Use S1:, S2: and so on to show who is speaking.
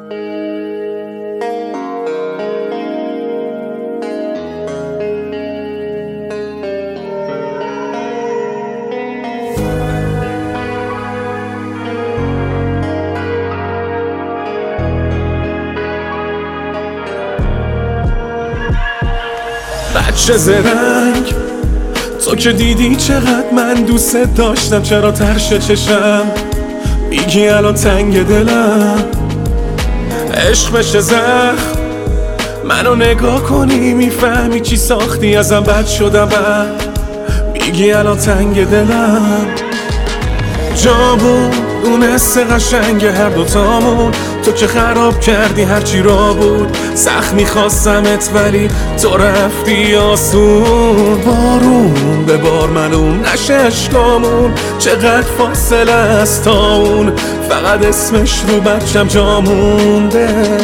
S1: بچه زرنگ، تو که دیدی چقدر من دوست داشتم، چرا ترش چشم میگی الان تنگ دلم؟ عشق بشه زخم، منو نگاه کنی میفهمی چی ساختی ازم، بد شدم میگی الان تنگ دلم. جامون دونسته قشنگ هر دوتامون، تو که خراب کردی هرچی را بود، سخت میخواستمت ولی تو رفتی آسون. بارون به بار منون نشه عشقامون، چقدر فاصله است تا اون، فقط اسمش رو بچم جا مونده.